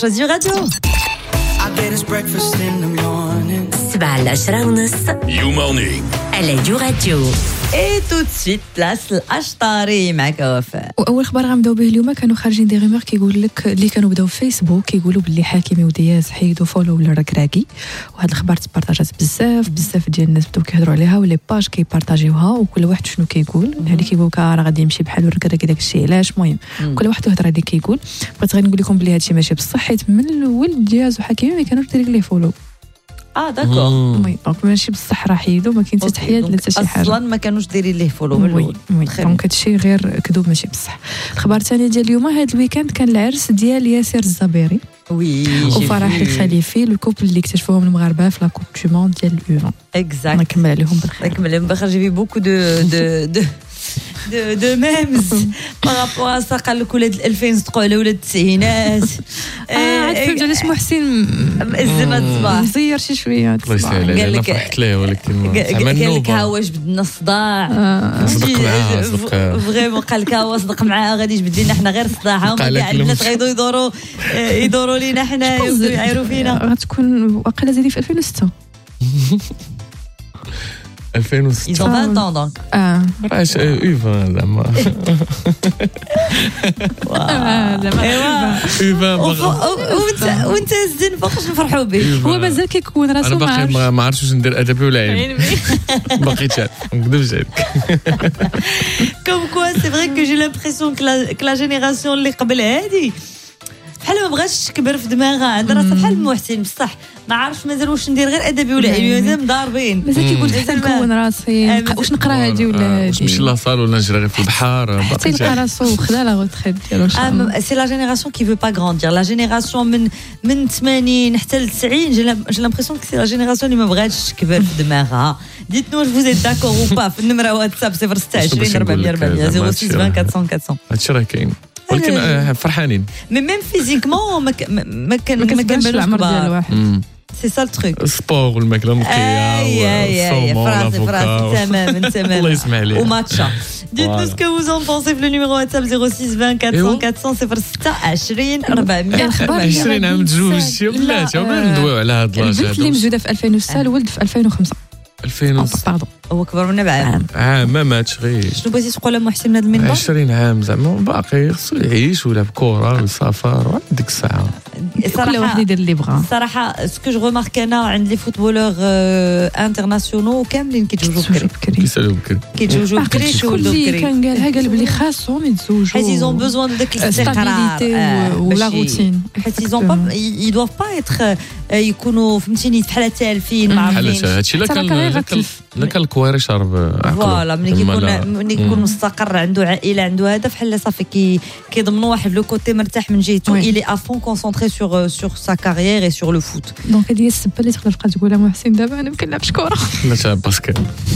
راديو 7:10:30 You morning. على راديو. Et tout de suite, place الأشطاري معك وفاء. واول خبر غنبداو به اليوم كانوا خارجين دي غيمور كيقول لك اللي كانوا بداو في فيسبوك كيقولوا باللي حكيمي ودياز حيدوا فولو للركراكي، وهذا الخبر تبارطاجات بزاف ديال الناس بداو كيهضروا عليها ولي باج كيبارطاجيوها وكل واحد شنو كيقول. هذه كيقول راه غادي يمشي بحال الركراكي داك الشيء علاش. المهم كل واحد يهضر هذيك كيقول. بغيت غير نقول لكم بلي هادشي ماشي بصح، حيت من الاول دياز وحكيمي ما كانوش دايرين ليه فولو. داكور. وي دونك ماشي بصح راه حيدوا، ما كاين حتى تحيات لا حتى شي حاجه اصلا ما كانوش دايرين ليه فولو من الاول. دونك هادشي غير كذوب ماشي بصح. الخبر الثاني ديال اليوم، هذا الويكاند كان العرس ديال ياسر الزبيري وفرح الخليفي، الكوبل اللي اكتشفوهم المغاربه في لا كوب دو موند ديال اليورو. اكزاكت. نكمل عليهم بالخير. جي في بوكو de memes par rapport à ça. قال لك ولاد 2000 صدقوا على ولاد التسعينات. فهمت علاش محسن الزمه الصباح زير شي شويه. قال لك فرحت ليه ولكن قال لك ها واش بدنا الصداع صدق معاه فريمون. قال لك ها صدق معاه غادي يجبد لنا حنا غير الصداع، هما كاع الناس غيدو يدوروا لينا حنا يعيروا فينا. غتكون واقيلا زيدي في 2006 2006 ils ont 20 ans donc. راش ايفان زعما ايفان وانت الزين فوقاش نفرحوا به. هو مازال كيكون راسو انا باقي ما عرفتش واش ندير ادبي ولا علمي. باقي ما نكذبش عليك. كوم كوا سي فري كو جي لامبريسيون كو لا جينيراسيون اللي قبل هادي بحال ما بغاش تكبر في دماغها، عندها راسها بحال محسن بصح ما عارفش مازال واش ندير غير ادبي ولا علمي، مازال مضاربين. مازال كيقول حتى نكون راسي واش نقرا هادي ولا هادي، واش نمشي لاصال ولا نجري غير في البحر. حتى يلقى راسو خدا لا غوتريت ديالو. سي لا جينيراسيون كي فو با غراندير. لا جينيراسيون من 80 حتى ل 90 جي لامبريسيون كو سي لا جينيراسيون اللي ما بغاتش تكبر في دماغها. ديتنو واش فوز ايت داكور او با في النمره واتساب 026 400 400 06 20 400 400. هادشي راه كاين ولكن فرحانين. ميم فيزيكمون ما كنبانوش العمر ديال الواحد. سي سا التروك. السبور والماكله النقيه فراسي تماما الله يسمع عليك. وماتشا. Dites-nous ce que vous en pensez في le numéro WhatsApp 06 20 400 400 06 20 400 20 عام تزوجتي وبلاتي وما ندويو على هاد لاج. البنت اللي موجوده في 2006 الولد في 2005. 2006 هو كبر منا بعام. ما ماتش غير. شنو بغيتي تقول محسن من هذا المنبر؟ 20 عام زعما باقي خصو يعيش ولا بكره وسفر ديك الساعه. كل واحد يدير اللي بغا. صراحه سكو جو ريمارك انا عند لي فوتبولور انترناسيونال كاملين كيتزوجوا بكري. كيسالوا بكري. كيتزوجوا بكري شولدوا بكري. كان قال بلي خاصهم يتزوجوا. حيت ils ont besoin de داك الاستقرار ولا روتين. حيت ils ont pas ils doivent pas être يكونوا فهمتيني بحال تالفين ما عارفينش. هادشي لا كان الكواري شارب فوالا ملي كيكون مستقر عنده عائله عنده هذا بحال صافي كيضمنوا واحد لو كوتي مرتاح من جهته. il est à fond concentré sur sa carrière et sur le foot. دونك هذه هي السبه اللي تقدر تبقى تقولها محسن دابا انا ما كنلعبش كره. لا تلعب باسكت.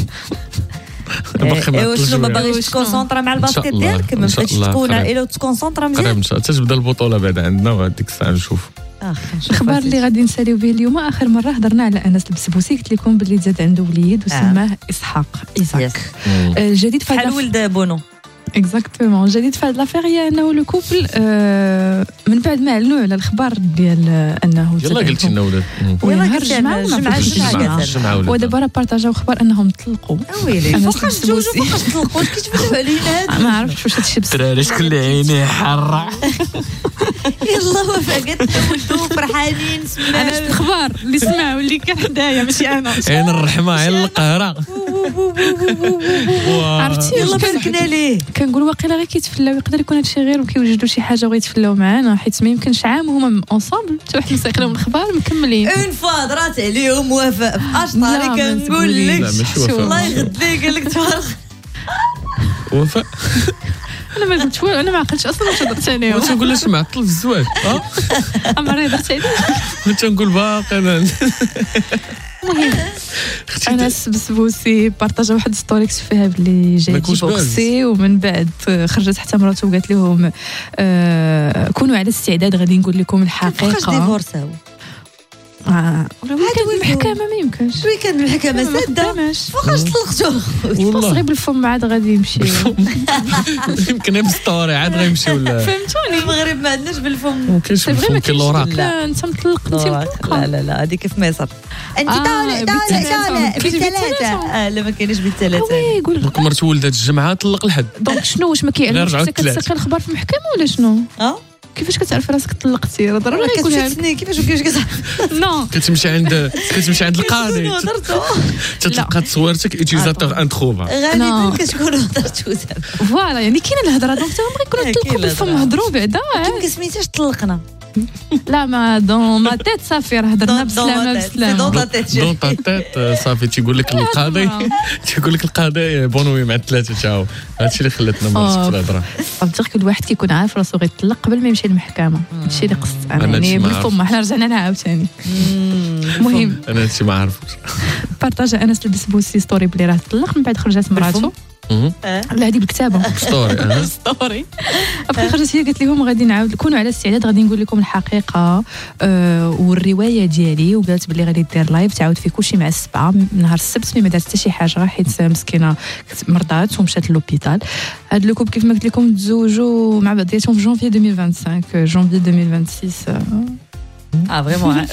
واش ما باغيش تكونسونطرا مع الباسكت ديالك؟ ما بغيتش تكون عائله وتكونسونطرا مزيان. قريب حتى تبدا البطوله بعد عندنا وهذيك الساعه نشوف. الخبر اللي غادي نساليو به اليوم، اخر مره هضرنا على انس البسبوسي، قلت لكم باللي تزاد عنده وليد وسماه اسحاق ايزاك. الجديد في بحال ولد بونو. اكزاكتومون. الجديد في هذه لافير هي انه لو كوبل من بعد ما اعلنوا على الخبر ديال انه يلا قلتي لنا ولاد يلا الجمعه ودابا راه بارطاجاو خبر انهم طلقوا. ويلي فوقاش تزوجوا فوقاش طلقوا كيتفلوا علينا. ما عرفتش واش هادشي بصح. الدراري شكون اللي عينيه حاره. يلا وفاء ولدوا فرحانين. انا شفت الخبر اللي سمعوا اللي كان حدايا ماشي انا. عين الرحمه عين القهره. عرفتي يلا باركنا ليه. كنقول واقيلا غير كيتفلاو، يقدر يكون هادشي غير وكيوجدوا شي حاجه وغيتفلاو معانا، حيت ما يمكنش عام وهما اونصامبل حتى واحد مسيق لهم الخبر مكملين. اون فوا درات عليهم وفاء في اشطاري كنقول لك الله يغد ليه. قال لك تفرق وفاء. انا ما قلتش والو، انا ما عقلتش اصلا واش هضرت عليهم. واش نقول لك معطل في الزواج عمري هضرت عليه. تنقول باقي انا. المهم انس بسبوسي بارطاجا واحد ستوريكس فيها بلي جاي بوكسي، ومن بعد خرجت حتى مراته وقالت لهم كونوا على استعداد غادي نقول لكم الحقيقه. فاش ديفورساو ويكند المحكمه ما يمكنش ويكند المحكمه ساده فوقاش طلقتو والله غير بالفم عاد غادي يمشي يمكن بالسطوري عاد غيمشي ولا فهمتوني المغرب ما عندناش بالفم ما كاينش بالفم كاين الوراق انت مطلق انت مطلقه لا هذه كيف مصر انت طالع بالثلاثه لا ما كاينش بالثلاثه يقول دونك مرت ولدات الجمعه طلق الحد دونك شنو واش ما كيعلمش كتسقي الخبر في المحكمه ولا شنو كيفاش كتعرف راسك طلقتي راه ضروري يكون هذا كيفاش كتعرف نو كتمشي عند القاضي تتلقى تصويرتك يوتيزاتور انتروفا غالبا كتكون هضرتو فوالا يعني كاينه الهضره دونك تا هما يكونوا طلقوا بالفم هضروا بعدا كيما سميتاش طلقنا لا ما دون ما تيت صافي راه هضرنا بسلامه دون تيت صافي تيقول لك القاضي بونوي مع الثلاثه تاعو هادشي اللي خلاتنا مرسك في الهضره فهمتي كل واحد كيكون عارف راسو غيطلق قبل ما يمشي للمحكمه هادشي اللي قصت يعني بالفم حنا رجعنا لها عاوتاني المهم انا هادشي ما عارفوش بارطاجا انس البسبوسي ستوري بلي راه طلق من بعد خرجت مراته لا هذه بالكتابه ستوري ابخي خرجت هي قالت لهم غادي نعاود كونوا على استعداد غادي نقول لكم الحقيقه والروايه ديالي وقالت بلي غادي دير لايف تعاود فيه كلشي مع السبعه نهار السبت ما دارت حتى شي حاجه حيت مسكينه مرضات ومشات للوبيتال هاد لوكوب كيف ما قلت لكم تزوجوا مع بعضياتهم في جونفي 2025 جونفي 2026 فريمون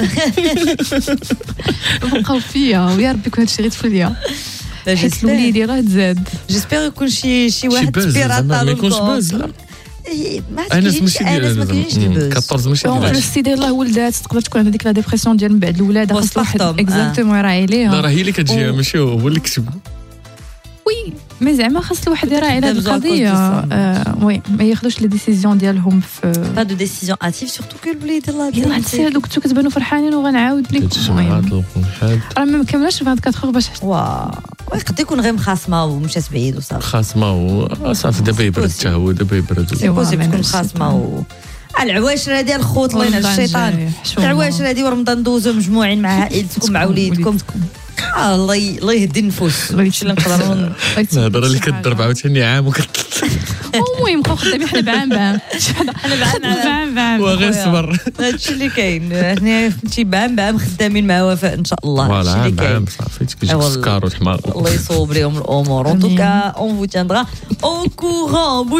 بقاو فيا ويا ربي كون هادشي غير تفليا حيت الوليدي راه تزاد جيسبيغ يكون شي واحد بيراطا ما يكونش باز لا انا ماشي ديال 14 ماشي ديال السيدي الله ولدات تقدر تكون عندها ديك لا ديبرسيون ديال من بعد الولاده خاص واحد اكزاكتومون راعي عليها لا راه هي اللي كتجيها ماشي هو اللي كتب وي مي زعما خاص الواحد يراعي على هذه القضيه وي ما ياخذوش لي ديسيزيون ديالهم في با دو ديسيزيون اتيف سورتو كو الوليد الله يلاه هاد السيد كنتو كتبانوا فرحانين وغنعاود لكم راه ما مكملاش 24 باش يقدر يكون غير مخاصمه ومشات بعيد وصافي خاصمه وصافي دابا يبرد حتى هو دابا يبرد تكون مخاصمه العواشره ديال الخوت الله ينعش الشيطان العواشره هذه ورمضان ندوزو مجموعين مع عائلتكم مع وليدكم الله يهدي النفوس هادشي اللي نقدروا الهضره اللي كضرب عاوتاني عام المهم بقاو خدامين حنا بعام حنا بعام وغير صبر هادشي اللي كاين حنا فهمتي بعام خدامين مع وفاء ان شاء الله هادشي اللي كاين بعام صافي تكجي السكر والحمار الله يصوب لهم الامور ان توكا اون فو تيندرا او كورون